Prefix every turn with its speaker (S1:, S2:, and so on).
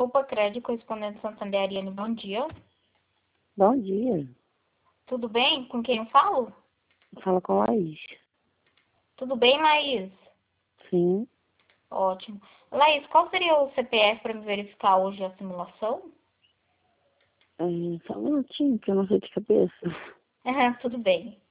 S1: Opa Crédito, correspondente Santander, Ariane, bom dia.
S2: Bom dia.
S1: Tudo bem? Com quem eu falo?
S2: Fala com a Laís.
S1: Tudo bem, Laís?
S2: Sim.
S1: Ótimo. Laís, qual seria o CPF para me verificar hoje a simulação?
S2: Só um minutinho, que eu não sei de cabeça.
S1: Tudo bem.